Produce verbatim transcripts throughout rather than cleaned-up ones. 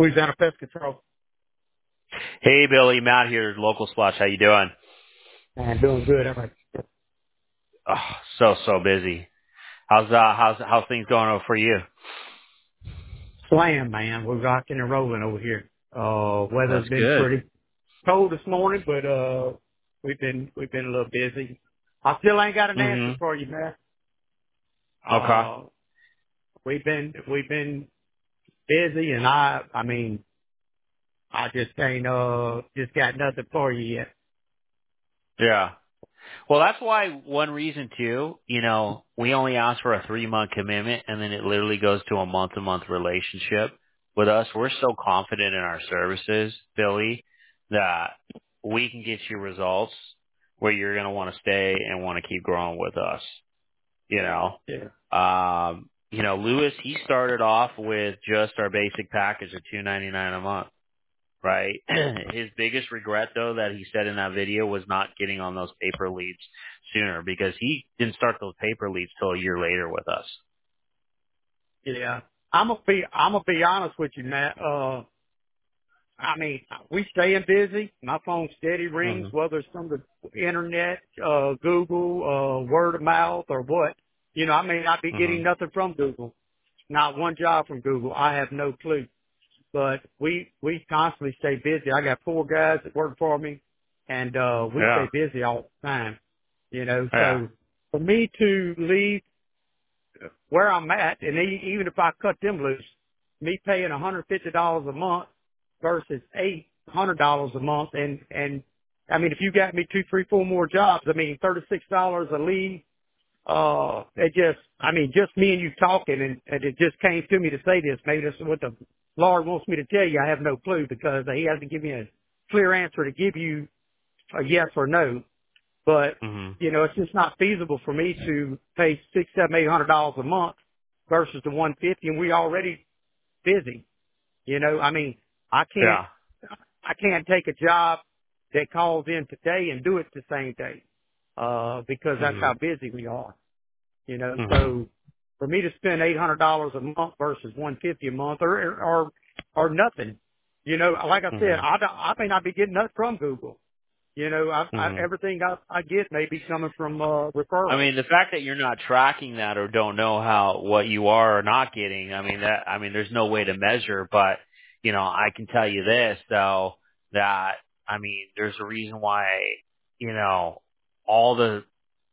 Louisiana Pest Control. Hey, Billy, Matt here, Local Splash. How you doing? And doing good. I'm like, Oh, so so busy. How's uh how's how's things going over for you? slam, man. We're rocking and rolling over here. Uh, weather's That's been good. pretty cold this morning, but, uh, we've been, we've been a little busy. I still ain't got an answer Mhm. for you, man. Okay. Uh, we've been, we've been busy and I, I mean, I just ain't, uh, just got nothing for you yet. Yeah. Well, that's why one reason too. You know, we only ask for a three month commitment, and then it literally goes to a month to month relationship with us. We're so confident in our services, Billy, that we can get you results where you're going to want to stay and want to keep growing with us. You know. Yeah. Um, you know, Lewis, he started off with just our basic package of two ninety nine a month, right? His biggest regret though that he said in that video was not getting on those paper leads sooner because he didn't start those paper leads till a year later with us. Yeah. I'm gonna be, I'm gonna be honest with you, Matt. Uh, I mean, we staying busy. My phone steady rings, Mhm. whether it's from the internet, uh, Google, uh, word of mouth or what. You know, I may not be getting Mhm. nothing from Google. Not one job from Google. I have no clue. But we, we constantly stay busy. I got four guys that work for me and, uh, we stay Yeah. busy all the time. You know, Yeah. so for me to leave where I'm at, and e- even if I cut them loose, me paying one hundred fifty dollars a month versus eight hundred dollars a month, and and I mean, if you got me two, three, four more jobs, I mean, thirty-six dollars a lead. Uh, it just, I mean, just me and you talking, and, and it just came to me to say this. Maybe this is what the Lord wants me to tell you. I have no clue because He has to give me a clear answer to give you a yes or no. But, Mhm. you know, it's just not feasible for me to pay six, seven, eight hundred dollars a month versus the one fifty, and we already busy. You know, I mean, I can't, Yeah. I can't take a job that calls in today and do it the same day, uh, because that's how Mhm. busy we are. You know, Mhm. so for me to spend eight hundred dollars a month versus one fifty a month, or or or nothing. You know, like I said, Mhm. I don't- I may not be getting nothing from Google. You know, I, I, Mhm. everything I, I get may be coming from uh, I referrals. mean, the fact that you're not tracking that or don't know how what you are or not getting, I mean that I mean there's no way to measure, but you know, I can tell you this though that I mean, there's a reason why, you know, all the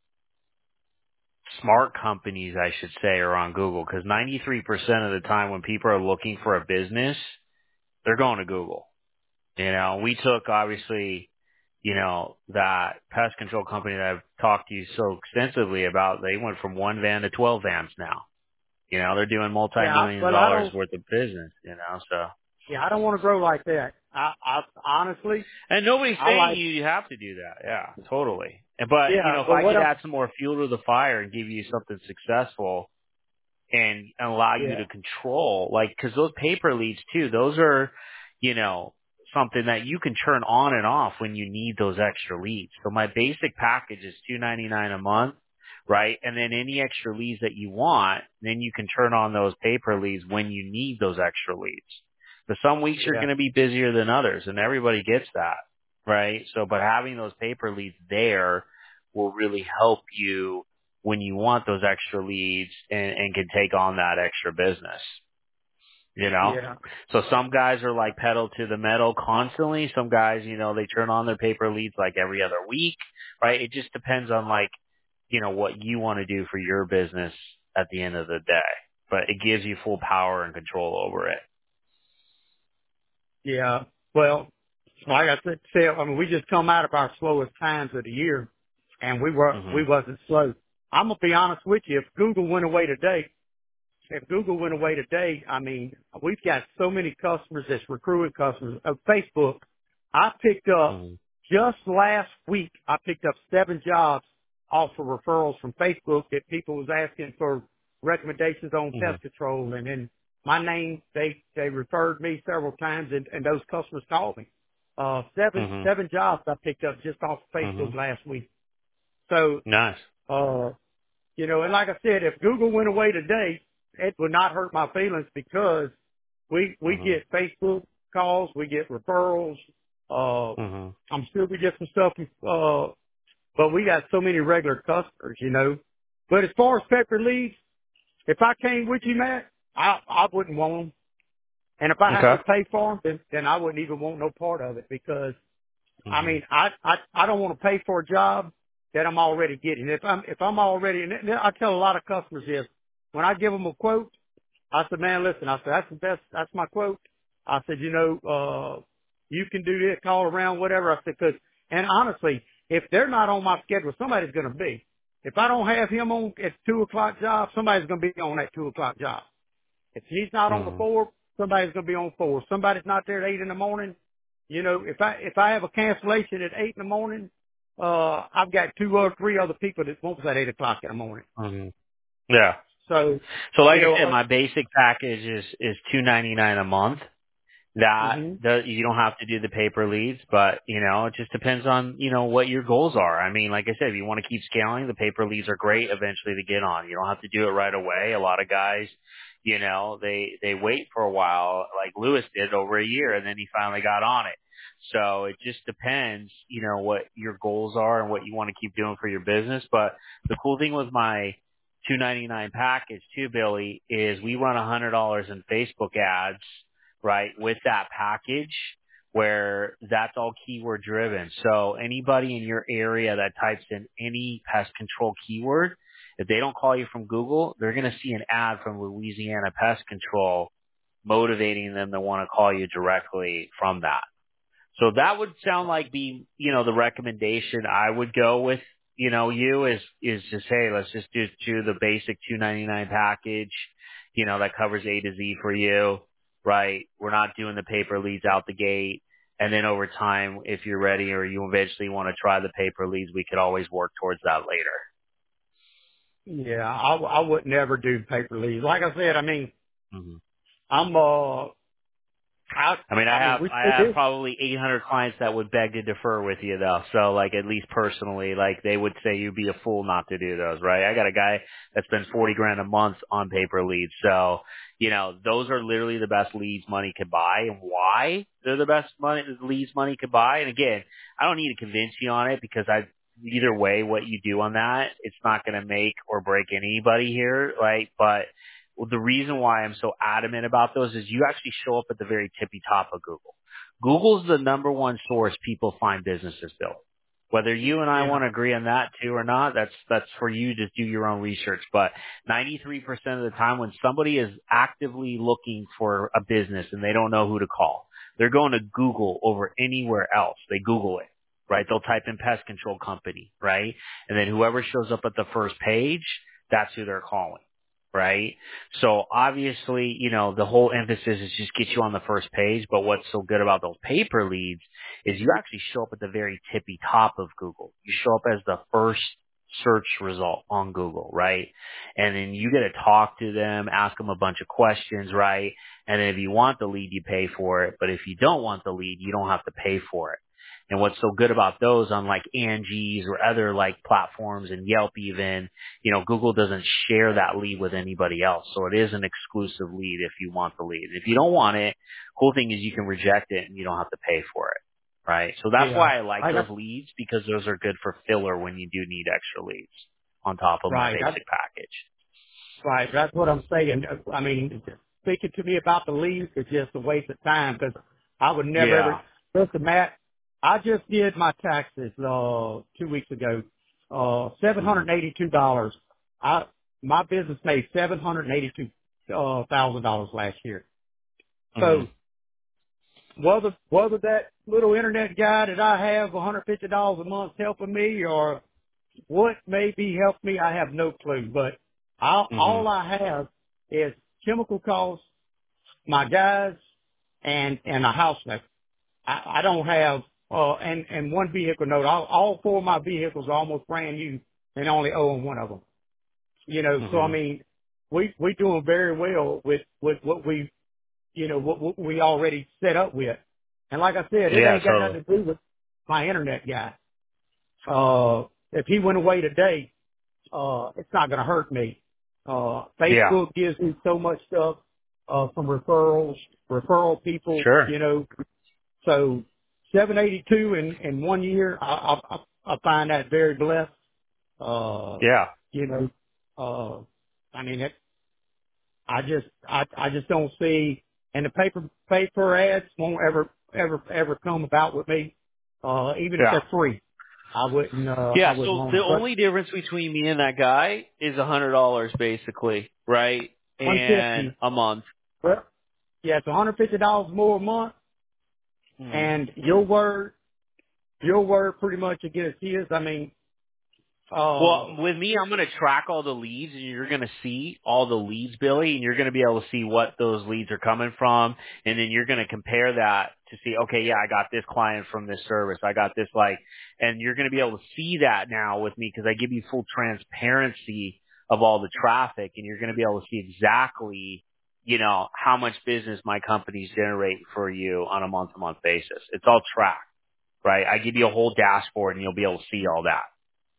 smart companies I should say are on Google cuz ninety-three percent of the time when people are looking for a business, they're going to Google. You know, we took obviously, you know, that pest control company that I've talked to you so extensively about, they went from one van to twelve vans now. You know, they're doing Yeah, I, multi-million well, I dollars don't. worth of business, you know, so. Yeah, I don't want to grow like that. I, I honestly, And nobody's I saying like. you have to do that. Yeah, totally. And But, you Yeah, know, if but I what could I'm. add some more fuel to the fire and give you something successful and allow you Yeah, to control, like, cause those paper leads too, those are, you know, something that you can turn on and off when you need those extra leads. So my basic package is two ninety-nine a month, right? And then any extra leads that you want, then you can turn on those paper leads when you need those extra leads. But some weeks you're yeah, going to be busier than others and everybody gets that, right? So, but having those paper leads there will really help you when you want those extra leads and, and can take on that extra business, you know? yeah, So some guys are like pedal to the metal constantly. Some guys, you know, they turn on their paper leads like every other week, right? It just depends on like, you know, what you want to do for your business at the end of the day. But it gives you full power and control over it. yeah. Well, like I said, say, I mean, we just come out of our slowest times of the year, and we were we Mhm. wasn't slow. I'm gonna be honest with you. If Google went away today, if Google went away today, I mean, we've got so many customers that's recruiting customers. Of Facebook, I picked up Mhm. just last week. I picked up seven jobs off of referrals from Facebook that people was asking for recommendations on Mhm. pest control, and then my name they they referred me several times, and, and those customers called me. Uh, seven Mhm. seven jobs I picked up just off of Facebook Mhm. last week. So, Nice. uh, you know, and like I said, if Google went away today, it would not hurt my feelings because We, we Mhm. get Facebook calls, we get referrals, uh, Mhm. I'm sure we get some stuff, uh, but we got so many regular customers, you know. But as far as paper leads, if I came with you, Matt, I, I wouldn't want them. And if I have to Okay. pay for them, then, then I wouldn't even want no part of it because, I Mhm. mean, I, I, I don't want to pay for a job that I'm already getting. If I'm, if I'm already, and I tell a lot of customers this, when I give them a quote, I said, man, listen, I said, that's the best, that's my quote. I said, you know, uh, you can do this, call around, whatever. I said, cause, and honestly, if they're not on my schedule, somebody's going to be. If I don't have him on at two o'clock job, somebody's going to be on that two o'clock job. If he's not on the Mhm. four, somebody's going to be on four. If somebody's not there at eight in the morning, you know, if I, if I have a cancellation at eight in the morning, uh, I've got two or three other people that won't be at eight o'clock in the morning. Mhm. Yeah. So, So like you I know, said, uh, my basic package is is two ninety nine a month. That hmm the, you don't have to do the paper leads, but you know, it just depends on, you know, what your goals are. I mean, like I said, if you want to keep scaling, the paper leads are great eventually to get on. You don't have to do it right away. A lot of guys, you know, they, they wait for a while, like Lewis did over a year, and then he finally got on it. So it just depends, you know, what your goals are and what you want to keep doing for your business. But the cool thing with my two ninety-nine package too, Billy, is we run a hundred dollars in Facebook ads, right, with that package, where that's all keyword driven. So anybody in your area that types in any pest control keyword, if they don't call you from Google, they're going to see an ad from Louisiana Pest Control motivating them to want to call you directly from that. So that would sound like be, you know, the recommendation I would go with, you know, you is, is just, hey, let's just do, do the basic two ninety-nine package, you know, that covers A to Z for you, right? We're not doing the paper leads out the gate. And then over time, if you're ready or you eventually want to try the paper leads, we could always work towards that later. yeah, I, I would never do paper leads. Like I said, I mean, hmm I'm, uh, I, I mean, I I mean, have we I we have do. probably eight hundred clients that would beg to defer with you though. So like at least personally, like they would say you'd be a fool not to do those, right? I got a guy that spends forty grand a month on paper leads. So, you know, those are literally the best leads money could buy. And why they're the best money leads money could buy? And again, I don't need to convince you on it because I either way what you do on that, it's not going to make or break anybody here, right? But well, the reason why I'm so adamant about those is you actually show up at the very tippy top of Google. Google's the number one source people find businesses built. Whether you and I Yeah, want to agree on that too or not, that's that's for you to do your own research. But ninety-three percent of the time when somebody is actively looking for a business and they don't know who to call, they're going to Google over anywhere else. They Google it, right? They'll type in pest control company, right? And then whoever shows up at the first page, that's who they're calling, right? So obviously, you know, the whole emphasis is just get you on the first page, but what's so good about those paper leads is you actually show up at the very tippy top of Google. You show up as the first search result on Google, right? And then you get to talk to them, ask them a bunch of questions, right? And then if you want the lead, you pay for it. But if you don't want the lead, you don't have to pay for it. And what's so good about those, unlike Angie's or other like platforms and Yelp even, you know, Google doesn't share that lead with anybody else. So it is an exclusive lead if you want the lead. If you don't want it, cool thing is you can reject it and you don't have to pay for it. Right. So that's yeah. why I like I those got leads because those are good for filler when you do need extra leads on top of my right. That's basic package. right. That's what I'm saying. I mean, speaking to me about the leads is just a waste of time because I would never ever. Yeah. Listen, Matt, I just did my taxes uh two weeks ago. Uh, seven Mhm. hundred eighty-two dollars. I my business made seven hundred eighty-two uh, thousand dollars last year. So Mhm. whether whether that little internet guy that I have, one hundred fifty dollars a month, helping me, or what may be helping me, I have no clue. But I, all Mhm. I have is chemical costs, my guys, and and a house note. I, I don't have uh and and one vehicle note. All, all four of my vehicles are almost brand new, and only owing one of them. You know, so I Mhm. mean, we we doing very well with with what we you know, what, what we already set up with. And like I said, it Yeah. ain't got Totally. nothing to do with my internet guy. Uh, if he went away today, uh, it's not going to hurt me. Uh, Yeah. Facebook gives me so much stuff. uh, some referrals, referral people, Sure. you know. So seven eighty-two in, in one year, I, I, I find that very blessed. Uh, Yeah. you know, uh, I mean, it, I just, I, I just don't see, and the paper, paper ads won't ever, ever, ever come about with me. Uh, even if Yeah. they're free, I wouldn't, uh, I Yeah. wouldn't So want the them. But only difference between me and that guy is a hundred dollars basically, right? And 150, a month. well, yeah, it's one hundred fifty dollars more a month, Mhm. and your word, your word pretty much against his. I mean, uh, Well, with me, I'm going to track all the leads, and you're going to see all the leads, Billy, and you're going to be able to see what those leads are coming from, and then you're going to compare that to see, okay, yeah, I got this client from this service, I got this, like, and you're going to be able to see that now with me because I give you full transparency of all the traffic, and you're going to be able to see exactly, you know, how much business my companies generate for you on a month-to-month basis. It's all tracked, right? I give you a whole dashboard, and you'll be able to see all that.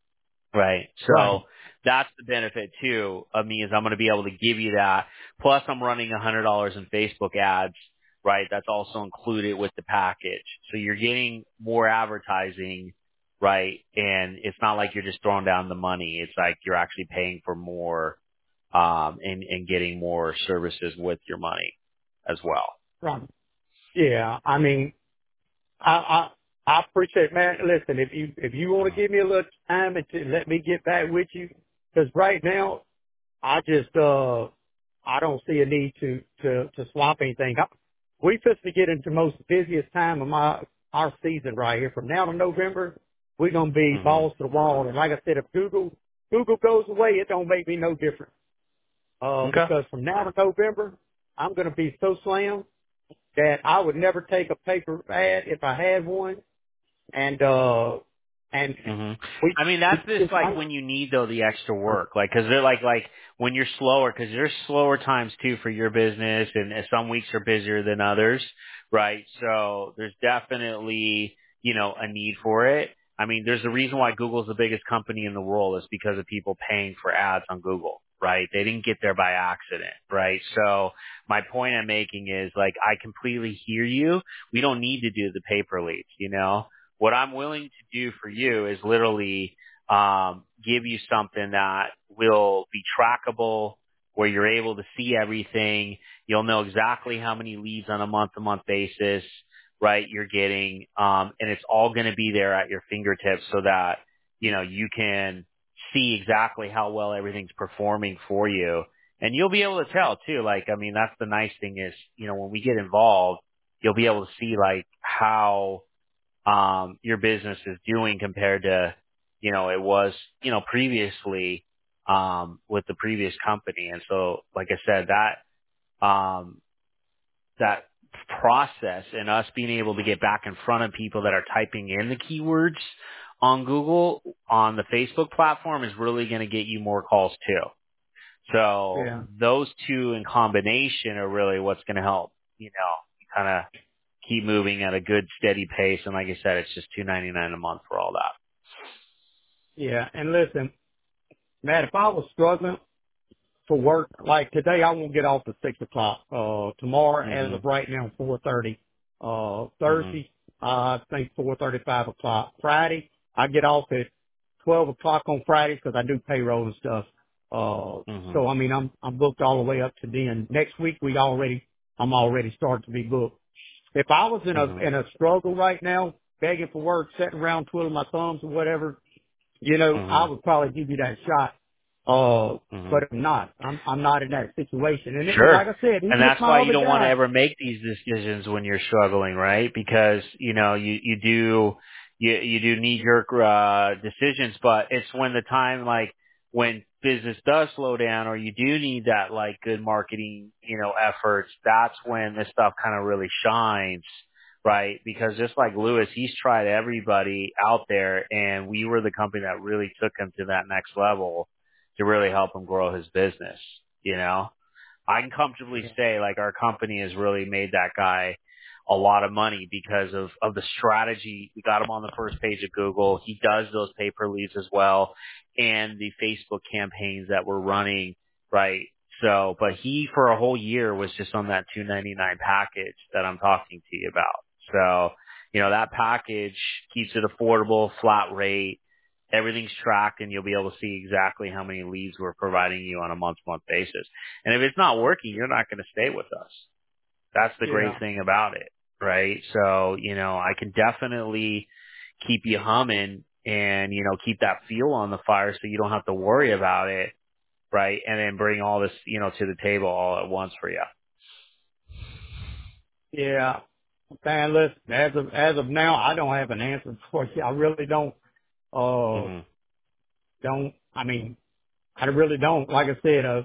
Right. So right, that's the benefit too of me is I'm going to be able to give you that. Plus I'm running a hundred dollars in Facebook ads, right? That's also included with the package. So you're getting more advertising, right? And it's not like you're just throwing down the money. It's like you're actually paying for more, um, and, and getting more services with your money as well. right. Yeah, I mean, I, I, I appreciate, man. Listen, if you, if you want to give me a little time and to let me get back with you, because right now I just, uh, I don't see a need to, to, to swap anything. I, we just to get into the most busiest time of my, our season right here. From now to November, we're going to be hmm balls to the wall. And like I said, if Google, Google goes away, it don't make me no different. Uh, Okay. because from now to November, I'm going to be so slammed that I would never take a paper ad if I had one. And, uh, and hmm we, I mean, we that's just just, like I'm, when you need though the extra work, like because they're like like when you're slower, because there's slower times too for your business, and and some weeks are busier than others, right? So there's definitely you know a need for it. I mean, there's a reason why Google's the biggest company in the world is because of people paying for ads on Google, right? They didn't get there by accident, right? So my point I'm making is like I completely hear you. We don't need to do the paper leads, you know. What I'm willing to do for you is literally um, give you something that will be trackable, where you're able to see everything. You'll know exactly how many leads on a month-to-month basis, right? You're getting, um, and it's all going to be there at your fingertips, so that you know you can see exactly how well everything's performing for you, and you'll be able to tell too. Like, I mean, that's the nice thing is, you know, when we get involved, you'll be able to see like how um, your business is doing compared to, you know, it was, you know, previously, um, with the previous company. And so, like I said, that, um, that process and us being able to get back in front of people that are typing in the keywords on Google, on the Facebook platform is really going to get you more calls too. So yeah, those two in combination are really what's going to help, you know, kind of keep moving at a good steady pace. And like I said, it's just two ninety nine a month for all that. yeah. And listen, Matt, if I was struggling for work, like today, I won't get off at six o'clock. Uh, tomorrow, as of Mhm. right now, four thirty. Uh, Mhm. Thursday, uh, I think four thirty, five o'clock. Friday, I get off at twelve o'clock on Fridays because I do payroll and stuff. Uh, Mhm. so I mean, I'm I'm booked all the way up to then. Next week, we already, I'm already starting to be booked. If I was in a Mhm. in a struggle right now, begging for work, sitting around twiddling my thumbs or whatever, you know, I Mhm. would probably give you that shot. Uh, Mhm. but I'm not. I'm I'm not in that situation. And, and Sure. like I said, And even if that's my why you other don't want to guy, ever make these decisions when you're struggling, right? Because, you know, you, you do, you, you do knee jerk, uh, decisions, but it's when the time, like, when business does slow down or you do need that, like, good marketing, you know, efforts, that's when this stuff kind of really shines, right? Because just like Lewis, he's tried everybody out there, and we were the company that really took him to that next level to really help him grow his business, you know? I can comfortably say like our company has really made that guy a lot of money because of, of the strategy. We got him on the first page of Google. He does those pay per leads as well, and the Facebook campaigns that we're running, right? So, but he for a whole year was just on that two ninety-nine package that I'm talking to you about. So, you know, that package keeps it affordable, flat rate, everything's tracked, and you'll be able to see exactly how many leads we're providing you on a month-to-month basis. And if it's not working, you're not going to stay with us. That's the great Yeah. thing about it, right? So, you know, I can definitely keep you humming and, you know, keep that fuel on the fire so you don't have to worry about it, right? And then bring all this, you know, to the table all at once for you. Yeah. Man, listen, as of, as of now, I don't have an answer for you. I really don't, uh, hmm don't, I mean, I really don't. Like I said, uh,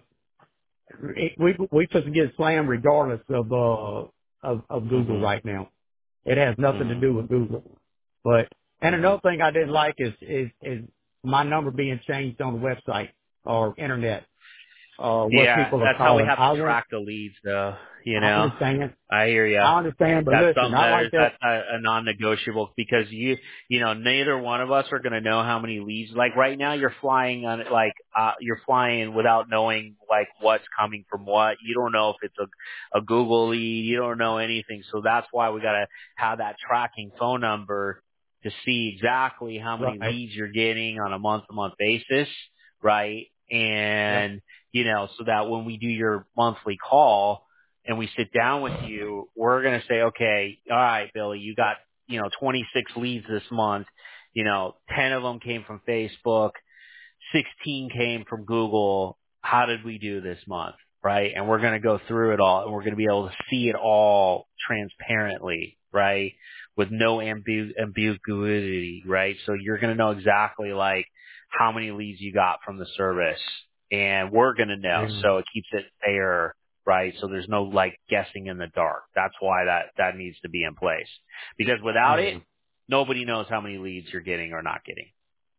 it, we, we just get slammed regardless of, uh, of, of Google hmm right now. It has nothing to hmm do with Google. But, and hmm another thing I didn't like is, is, is my number being changed on the website or internet, uh, where Yeah, people are that's how we calling. have to I want, track the leads though, you I know? understand. I hear ya. I understand, but That's listen, something I that like is that. that's a, a non-negotiable because you you know neither one of us are going to know how many leads. Like right now, you're flying on it like uh, you're flying without knowing like what's coming from what. You don't know if it's a a Google lead. You don't know anything. So that's why we got to have that tracking phone number to see exactly how many Right. leads you're getting on a month-to-month basis, right? Yeah. And you know so that when we do your monthly call and we sit down with you, we're going to say, okay, all right, Billy, you got, you know, twenty-six leads this month. You know, ten of them came from Facebook, sixteen came from Google. How did we do this month? Right. And we're going to go through it all and we're going to be able to see it all transparently, right? With no ambu- ambiguity, right? So you're going to know exactly like how many leads you got from the service and we're going to know. Yeah. So it keeps it fair, right? So there's no like guessing in the dark. That's why that, that needs to be in place because without it, Yeah. nobody knows how many leads you're getting or not getting.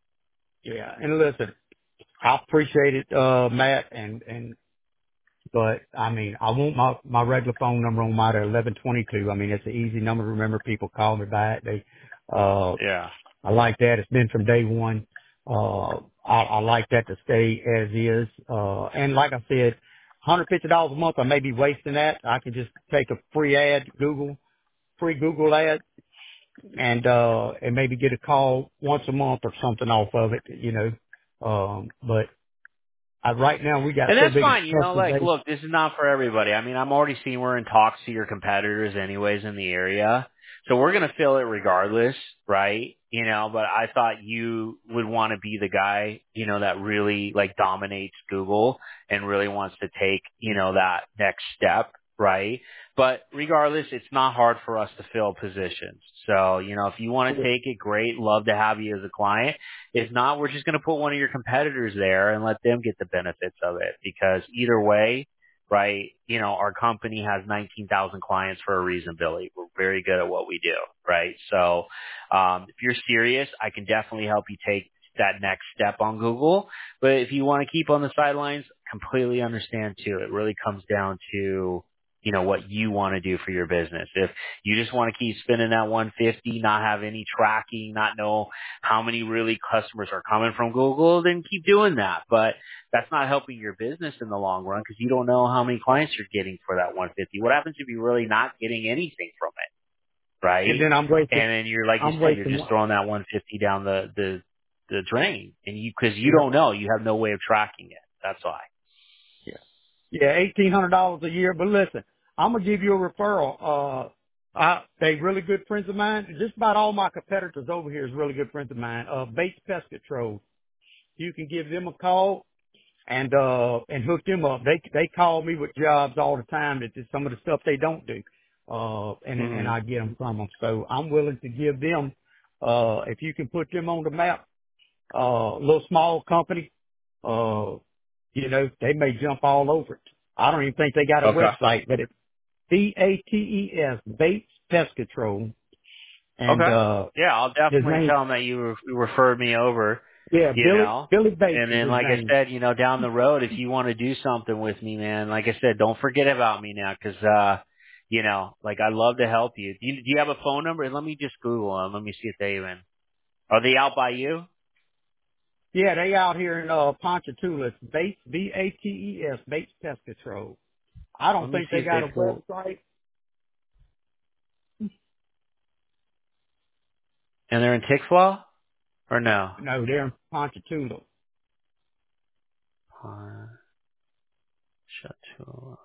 Yeah. And listen, I appreciate it, uh, Matt, and, and, but I mean, I want my, my regular phone number on my eleven twenty-two. I mean, it's an easy number to remember. People call me back. They, uh, Yeah. I like that. It's been from day one. Uh, I, I like that to stay as is. Uh, and like I said, one hundred fifty dollars a month, I may be wasting that. I could just take a free ad, Google, free Google ad, and, uh, and maybe get a call once a month or something off of it, you know. Um, but I, right now we got And so that's big a fine, you know, customer like, base. look, this is not for everybody. I mean, I'm already seeing we're in talks to your competitors anyways in the area. So we're going to fill it regardless, right? You know, but I thought you would want to be the guy, you know, that really like dominates Google and really wants to take, you know, that next step, right? But regardless, it's not hard for us to fill positions. So, you know, if you want to take it, great. Love to have you as a client. If not, we're just going to put one of your competitors there and let them get the benefits of it because either way, right, you know, our company has nineteen thousand clients for a reason, Billy. We're very good at what we do, right? So, um, if you're serious, I can definitely help you take that next step on Google. But if you want to keep on the sidelines, completely understand too. It really comes down to, you know, what you want to do for your business. If you just want to keep spending that one fifty, not have any tracking, not know how many really customers are coming from Google, then keep doing that. But that's not helping your business in the long run because you don't know how many clients you're getting for that one fifty. What happens if you're really not getting anything from it, And right? then I'm wasting, And then you're, like you I'm said, you're wasting, just throwing that one fifty down the, the, the drain and you, cause you yeah, don't know, you have no way of tracking it. That's why. yeah, yeah, eighteen hundred dollars a year. But listen, I'm gonna give you a referral. Uh, I, they really good friends of mine. Just about all my competitors over here is really good friends of mine. Uh, Bates Pest Control. You can give them a call and, uh, and hook them up. They, they call me with jobs all the time that just some of the stuff they don't do. Uh, and, and hmm I get them from them. So I'm willing to give them, uh, if you can put them on the map, uh, little small company, uh, you know, they may jump all over it. I don't even think they got a Okay. website, but it's B A T E S, Bates Pest Control. And, Okay. uh, Yeah, I'll his definitely name, tell them that you re- you referred me over, yeah, you Billy, know. Billy Bates And is then, his like I name. said, you know, down the road, if you want to do something with me, man, like I said, don't forget about me now, because, uh, you know, like I love to help you. Do you, do you have a phone number? And let me just Google them. Let me see if they even are they out by you? Yeah, they out here in uh Ponchatoula. It's Bates, B A T E S, Bates Pest Control. I Let don't me think see they if got they a pull. website. And they're in Tickflaw or no? No, they're in Ponchatoula. Ponchatoula.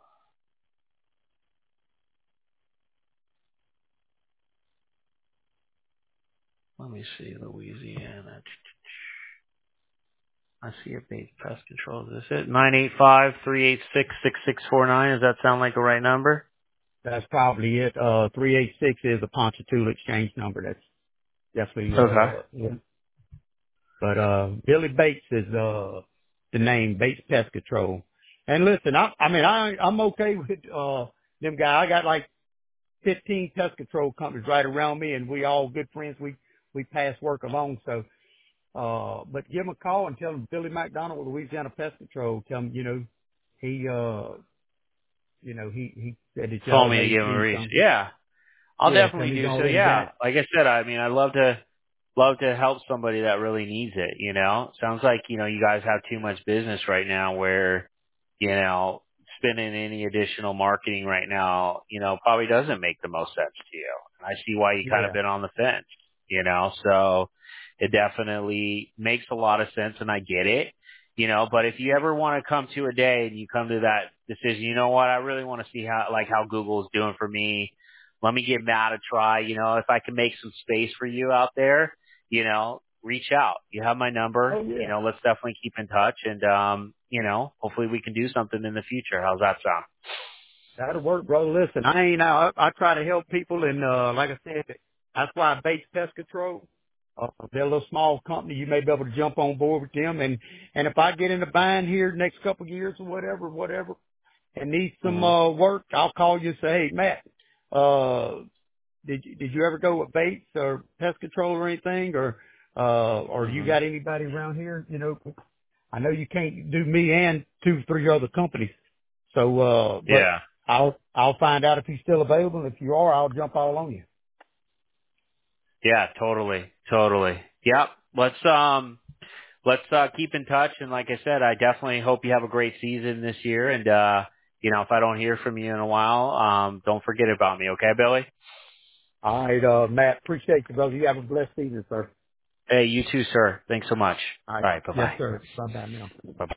Let me see, Louisiana. I see a base pest control. Is this it? Nine eight five three eight six six six four nine. Does that sound like the right number? That's probably it. Uh, three eight six is a Ponchatoula exchange number. That's definitely, Okay. uh, yeah. But, uh, Billy Bates is, uh, the name, Bates Pest Control. And listen, I, I mean, I, I'm okay with, uh, them guys. I got like fifteen pest control companies right around me and we all good friends. We, we pass work along. So, uh, but give them a call and tell them Billy McDonald with Louisiana Pest Control. Tell them, you know, he, uh, you know, he, he said that Told y'all me to may give him a need reason. something. Yeah. I'll Yeah, tell definitely him he's do so. already got Yeah. it. Like I said, I mean, I love to, love to help somebody that really needs it, you know? Sounds like, you know, you guys have too much business right now where, you know, spending any additional marketing right now, you know, probably doesn't make the most sense to you. I see why you kind of Yeah. been on the fence, you know? So it definitely makes a lot of sense and I get it, you know, but if you ever want to come to a day and you come to that decision, you know what, I really want to see how, like how Google's doing for me. Let me give Matt a try, you know, if I can make some space for you out there, you know, reach out. You have my number. Oh You yeah. know, let's definitely keep in touch and um, you know, hopefully we can do something in the future. How's that sound? That'll work, brother. Listen, I ain't out. I, I try to help people, and uh, like I said, that's why I Bates Pest Control. Uh, they're a little small company. You may be able to jump on board with them, and and if I get in a bind here next couple of years or whatever, whatever, and need some Mhm. uh work, I'll call you and say, hey, Matt, uh, did you, did you ever go with Bates or Pest Control or anything, or uh, or you Mhm. got anybody around here? You know, I know you can't do me and two, three other companies. So, uh, but Yeah. I'll, I'll find out if he's still available. If you are, I'll jump all on you. Yeah, totally. Totally. Yep. Let's um let's uh keep in touch and like I said, I definitely hope you have a great season this year and uh you know, if I don't hear from you in a while, um don't forget about me, okay, Billy? All right, uh, Matt, appreciate you, brother. You have a blessed evening, sir. Hey, you too, sir. Thanks so much. All right. All right, Yes, bye-bye. sir. Bye bye now. Bye-bye.